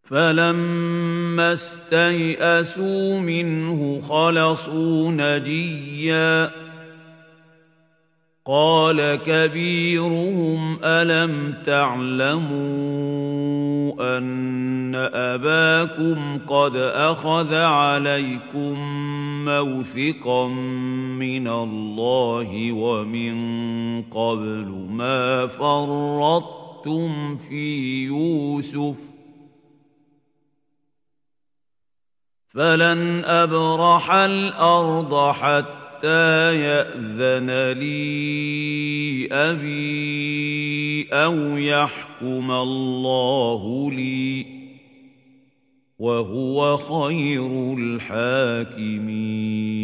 فلما استيئسوا منه خلصوا نجيا قال كبيرهم ألم تعلموا أن أباكم قد أخذ عليكم موثقا من الله ومن قبل ما فرطتم في يوسف فلن أبرح الأرض حتى يأذن لي أبي أو يحكم الله لي وهو خير الحاكمين.